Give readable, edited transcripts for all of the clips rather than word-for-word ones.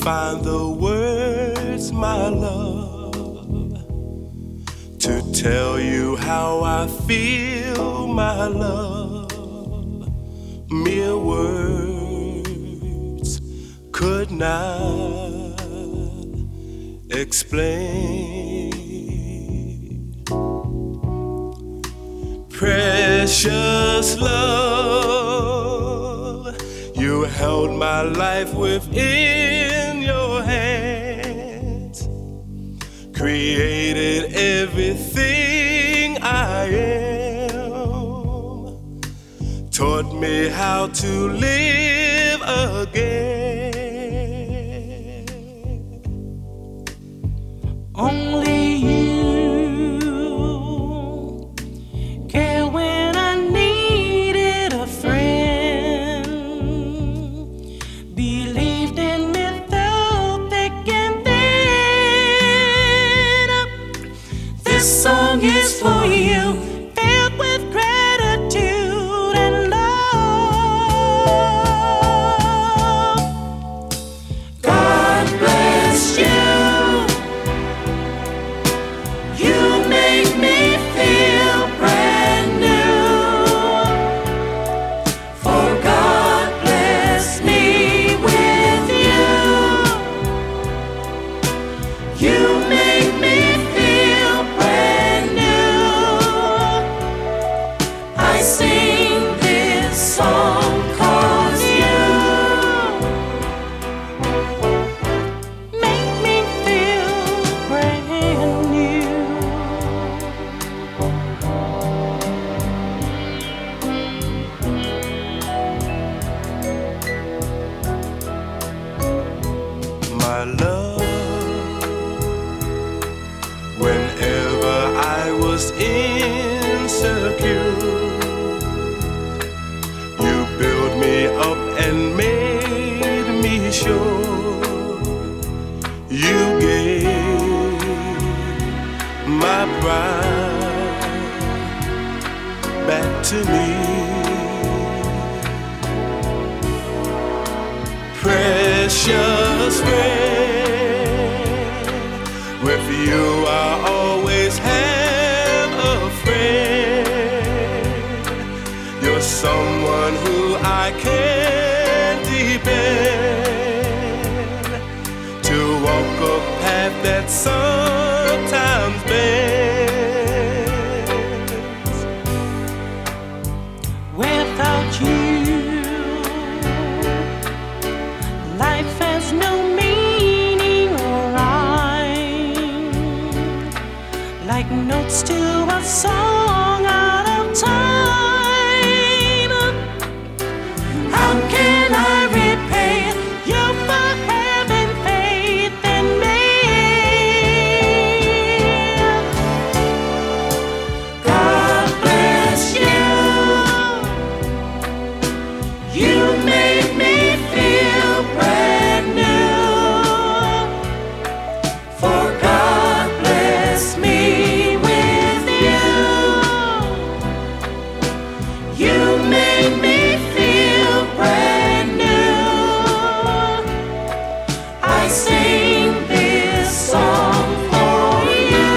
find the words, my love, to tell you how I feel, my love. Mere words could not explain. Precious love, you held my life within your hands, created everything I am, taught me how to live again. Only you care when I needed a friend, believed in me through thick and thin. This song is for you, filled with gratitude and love. God bless you. You make me feel brand new. For God bless me with you. You make me feel brand new. I sing this song 'cause you make me feel brand new. My love, whenever I was insecure, you built me up and made me sure. You gave my pride back to me. Precious friend, with you I always have a friend. You're someone who I can depend, to walk a path that sometimes bends. Without you, life has no meaning or rhyme, like notes to a song out of time. How can I repay you for having faith in me? God bless you. You made me feel brand new. For God bless me with you. You made me feel brand new. I sing this song for you.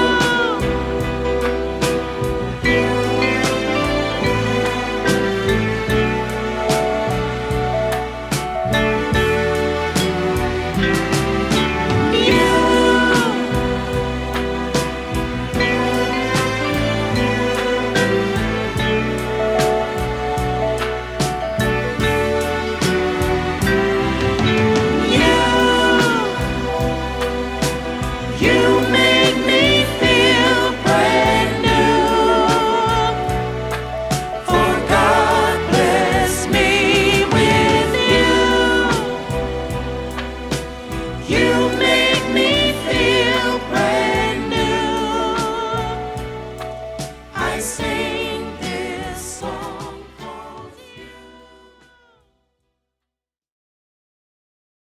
You make me feel brand new. For God bless me with you. You make